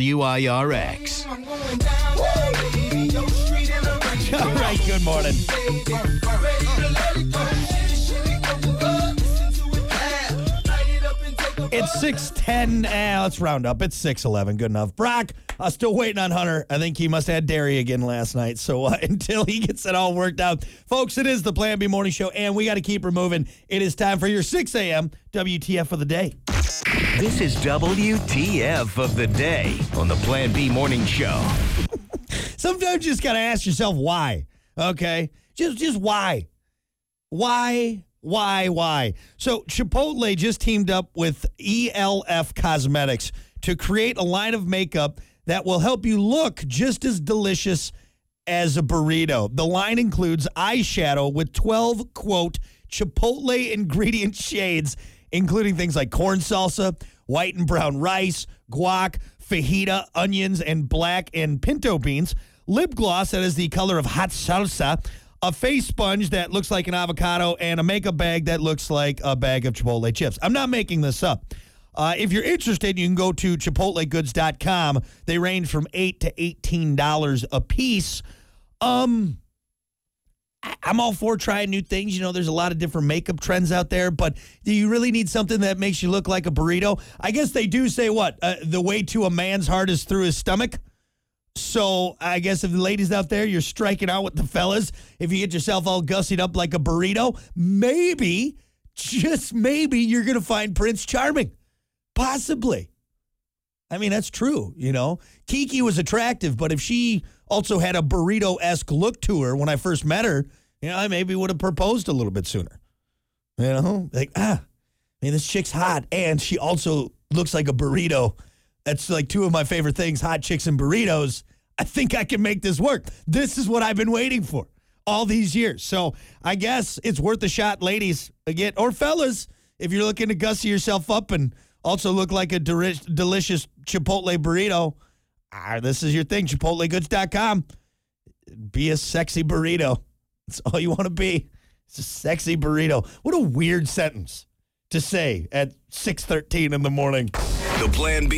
WIRX. All right, good morning. It's 6:10. Let's round up. It's 6:11. Good enough. Brock, still waiting on Hunter. I think he must have had dairy again last night. So until he gets it all worked out, folks, it is the Plan B Morning Show, and we got to keep her moving. It is time for your 6 a.m. WTF of the day. This is WTF of the day on the Plan B Morning Show. Sometimes you just got to ask yourself why, okay? Just why? Why? So Chipotle just teamed up with ELF Cosmetics to create a line of makeup that will help you look just as delicious as a burrito. The line includes eyeshadow with 12, quote, Chipotle ingredient shades, including things like corn salsa, white and brown rice, guac, fajita, onions, and black and pinto beans, lip gloss that is the color of hot salsa, a face sponge that looks like an avocado, and a makeup bag that looks like a bag of Chipotle chips. I'm not making this up. If you're interested, you can go to ChipotleGoods.com. They range from $8 to $18 a piece. I'm all for trying new things. You know, there's a lot of different makeup trends out there, but do you really need something that makes you look like a burrito? I guess they do say what? The way to a man's heart is through his stomach. So I guess if the ladies out there, you're striking out with the fellas, if you get yourself all gussied up like a burrito, maybe, just maybe, you're going to find Prince Charming. Possibly. I mean, that's true, you know. Kiki was attractive, but if she also had a burrito-esque look to her when I first met her, you know, I maybe would have proposed a little bit sooner. You know, like, this chick's hot, and she also looks like a burrito. That's like two of my favorite things, hot chicks and burritos. I think I can make this work. This is what I've been waiting for all these years. So I guess it's worth a shot, ladies, again, or fellas, if you're looking to gussy yourself up and also look like a delicious Chipotle burrito. This is your thing, ChipotleGoods.com. Be a sexy burrito. That's all you want to be. It's a sexy burrito. What a weird sentence to say at 6:13 in the morning. The Plan B